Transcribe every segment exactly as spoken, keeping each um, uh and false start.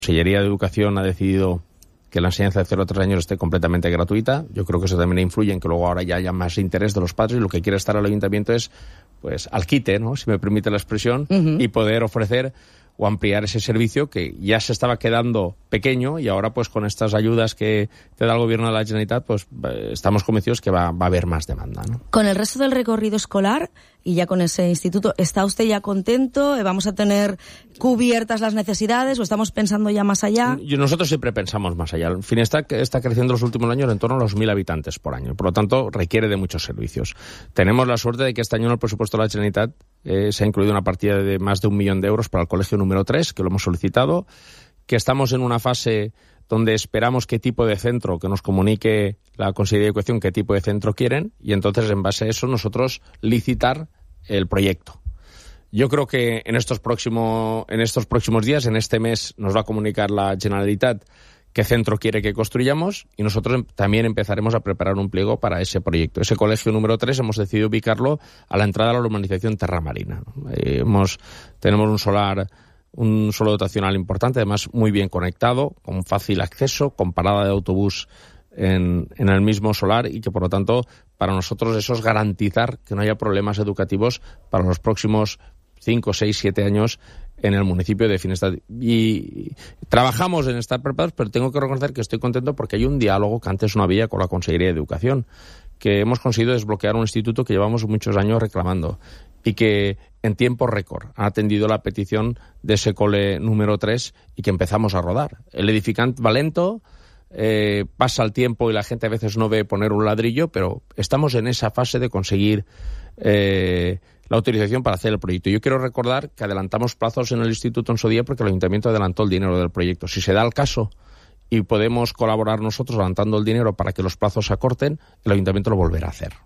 Consellería de Educación ha decidido que la enseñanza de cero a tres años esté completamente gratuita. Yo creo que eso también influye en que luego ahora ya haya más interés de los padres, y lo que quiere estar el ayuntamiento es, pues, al quite, ¿no?, si me permite la expresión, uh-huh. y poder ofrecer o ampliar ese servicio que ya se estaba quedando pequeño, y ahora, pues, con estas ayudas que te da el gobierno de la Generalitat, pues estamos convencidos que va, va a haber más demanda, ¿no? Con el resto del recorrido escolar y ya con ese instituto, ¿está usted ya contento? ¿Vamos a tener cubiertas las necesidades o estamos pensando ya más allá? Y nosotros siempre pensamos más allá. Finestrat está creciendo los últimos años en torno a los mil habitantes por año, por lo tanto requiere de muchos servicios. Tenemos la suerte de que este año en el presupuesto de la Generalitat eh, se ha incluido una partida de más de un millón de euros para el colegio número tres, que lo hemos solicitado, que estamos en una fase donde esperamos qué tipo de centro, que nos comunique la Consellería de Educación qué tipo de centro quieren, y entonces en base a eso nosotros licitar el proyecto. Yo creo que en estos próximos, en estos próximos días, en este mes, nos va a comunicar la Generalitat qué centro quiere que construyamos, y nosotros también empezaremos a preparar un pliego para ese proyecto. Ese colegio número tres hemos decidido ubicarlo a la entrada de la urbanización Terra Marina. Eh, hemos, tenemos un solar, un suelo dotacional importante, además muy bien conectado, con fácil acceso, con parada de autobús en, en el mismo solar, y que por lo tanto para nosotros eso es garantizar que no haya problemas educativos para los próximos cinco, seis, siete años en el municipio de Finestrat. Y trabajamos en estar preparados, pero tengo que reconocer que estoy contento porque hay un diálogo que antes no había con la Consellería de Educación, que hemos conseguido desbloquear un instituto que llevamos muchos años reclamando, y que en tiempo récord ha atendido la petición de ese cole número tres, y que empezamos a rodar. El edificante va lento, eh, pasa el tiempo y la gente a veces no ve poner un ladrillo, pero estamos en esa fase de conseguir eh, la autorización para hacer el proyecto. Yo quiero recordar que adelantamos plazos en el instituto en su día porque el ayuntamiento adelantó el dinero del proyecto. Si se da el caso y podemos colaborar nosotros adelantando el dinero para que los plazos se acorten, el ayuntamiento lo volverá a hacer.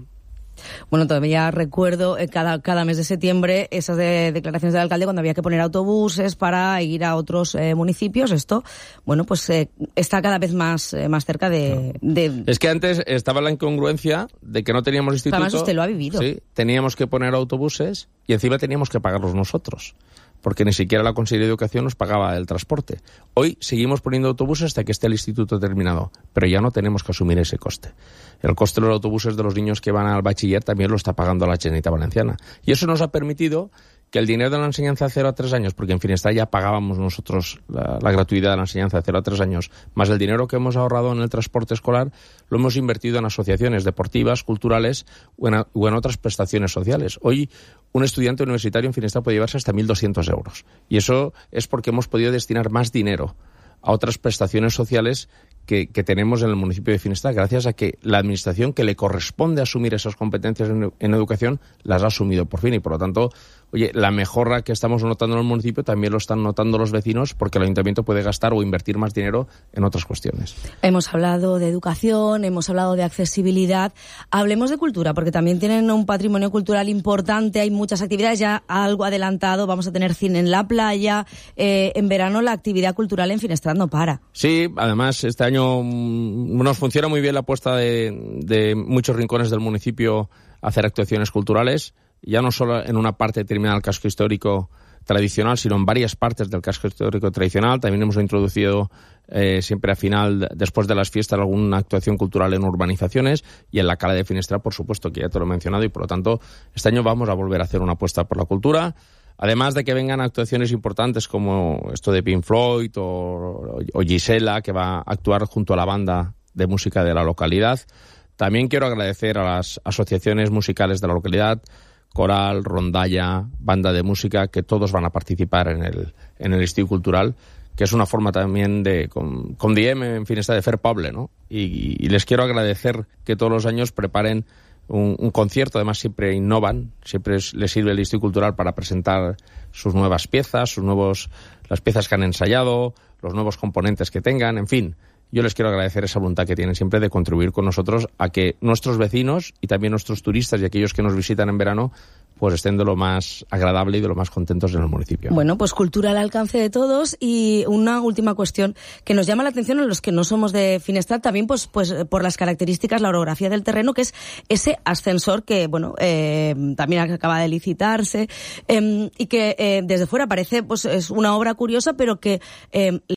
Bueno, todavía recuerdo eh, cada, cada mes de septiembre esas de, declaraciones del alcalde cuando había que poner autobuses para ir a otros eh, municipios. Esto, bueno, pues eh, está cada vez más, eh, más cerca de, de... Es que antes estaba la incongruencia de que no teníamos instituto. Además usted lo ha vivido. Sí, teníamos que poner autobuses y encima teníamos que pagarlos nosotros, porque ni siquiera la Consellería de Educación nos pagaba el transporte. Hoy seguimos poniendo autobuses hasta que esté el instituto terminado, pero ya no tenemos que asumir ese coste. El coste de los autobuses de los niños que van al bachiller también lo está pagando la Generalitat Valenciana. Y eso nos ha permitido que el dinero de la enseñanza de cero a tres años, porque en Finestrat ya pagábamos nosotros la, la gratuidad de la enseñanza de cero a tres años, más el dinero que hemos ahorrado en el transporte escolar, lo hemos invertido en asociaciones deportivas, culturales o en, o en otras prestaciones sociales. Hoy un estudiante universitario en Finestrat puede llevarse hasta mil doscientos euros. Y eso es porque hemos podido destinar más dinero a otras prestaciones sociales que, que tenemos en el municipio de Finestrat, gracias a que la administración que le corresponde asumir esas competencias en, en educación las ha asumido por fin, y por lo tanto, oye, la mejora que estamos notando en el municipio también lo están notando los vecinos, porque el ayuntamiento puede gastar o invertir más dinero en otras cuestiones. Hemos hablado de educación, hemos hablado de accesibilidad. Hablemos de cultura, porque también tienen un patrimonio cultural importante, hay muchas actividades, ya algo adelantado, vamos a tener cine en la playa, eh, en verano la actividad cultural en Finestrat no para. Sí, además este año nos funciona muy bien la apuesta de, de muchos rincones del municipio a hacer actuaciones culturales, ya no solo en una parte determinada del casco histórico tradicional, sino en varias partes del casco histórico tradicional. También hemos introducido eh, siempre a final, después de las fiestas, alguna actuación cultural en urbanizaciones, y en la Cala de Finestrat, por supuesto, que ya te lo he mencionado, y por lo tanto este año vamos a volver a hacer una apuesta por la cultura. Además de que vengan actuaciones importantes como esto de Pink Floyd o, o Gisela, que va a actuar junto a la banda de música de la localidad. También quiero agradecer a las asociaciones musicales de la localidad, coral, rondalla, banda de música, que todos van a participar en el, en el Estiu Cultural, que es una forma también de, con, con Diem en Finestrat, de fer poble, ¿no? Y, y les quiero agradecer que todos los años preparen Un, un concierto. Además siempre innovan, siempre es, les sirve el Estiu Cultural para presentar sus nuevas piezas, sus nuevos, las piezas que han ensayado, los nuevos componentes que tengan, en fin. yo les quiero agradecer esa voluntad que tienen siempre de contribuir con nosotros a que nuestros vecinos y también nuestros turistas y aquellos que nos visitan en verano pues estén de lo más agradable y de lo más contentos en el municipio. Bueno, pues cultura al alcance de todos. Y una última cuestión que nos llama la atención a los que no somos de Finestrat, también pues pues por las características, la orografía del terreno, que es ese ascensor que, bueno, eh, también acaba de licitarse, eh, y que eh, desde fuera parece pues es una obra curiosa, pero que eh,